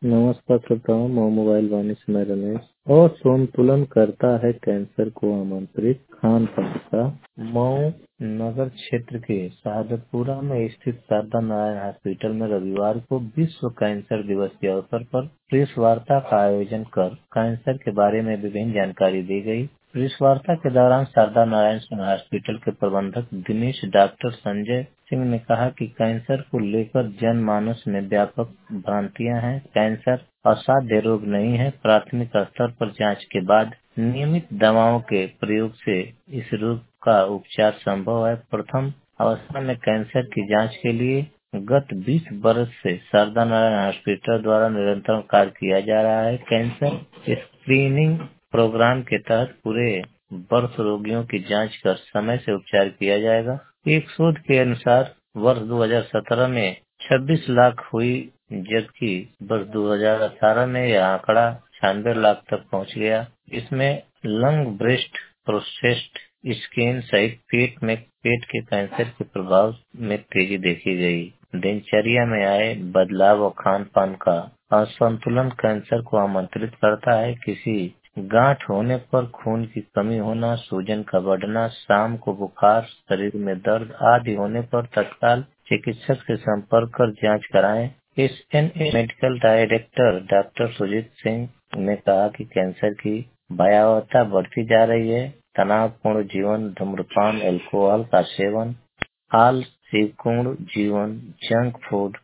नमस्कार श्रोताओं, मोबाइल वाणी से मैं रमेश। और संतुलन करता है कैंसर को आमंत्रित खान पान का। मऊ नगर क्षेत्र के शहादतपुरा में स्थित शारदा नारायण हॉस्पिटल में रविवार को विश्व कैंसर दिवस के अवसर पर प्रेस वार्ता का आयोजन कर कैंसर के बारे में विभिन्न जानकारी दी गई। प्रेस वार्ता के दौरान शारदा नारायण सिंह हॉस्पिटल के प्रबंधक दिनेश डॉक्टर संजय सिंह ने कहा कि कैंसर को लेकर जनमानस में व्यापक भ्रांतियां हैं। कैंसर असाध्य रोग नहीं है। प्राथमिक स्तर पर जांच के बाद नियमित दवाओं के प्रयोग से इस रोग का उपचार संभव है। प्रथम अवस्था में कैंसर की जांच के लिए गत 20 वर्ष से शारदा नारायण हॉस्पिटल द्वारा निरंतर कार्य किया जा रहा है। कैंसर स्क्रीनिंग प्रोग्राम के तहत पूरे वर्ष रोगियों की जांच कर समय से उपचार किया जाएगा। एक शोध के अनुसार वर्ष 2017 में 26 लाख हुई, जबकि वर्ष 2018 में यह आंकड़ा 96 लाख तक पहुंच गया। इसमें लंग, ब्रेस्ट, प्रोस्टेट, स्किन सहित पेट के कैंसर के प्रभाव में तेजी देखी गई। दिनचर्या में आए बदलाव और खान पान का असंतुलन कैंसर को आमंत्रित करता है। किसी गांठ होने पर खून की कमी होना, सूजन का बढ़ना, शाम को बुखार, शरीर में दर्द आदि होने पर तत्काल चिकित्सक से संपर्क कर जांच कराएं। SNA medical director doctor Sujit Singh ने कहा कि कैंसर की भयावहता बढ़ती जा रही है। तनावपूर्ण जीवन, धूम्रपान, अल्कोहल का सेवन, आलसीपूर्ण जीवन, जंक फूड,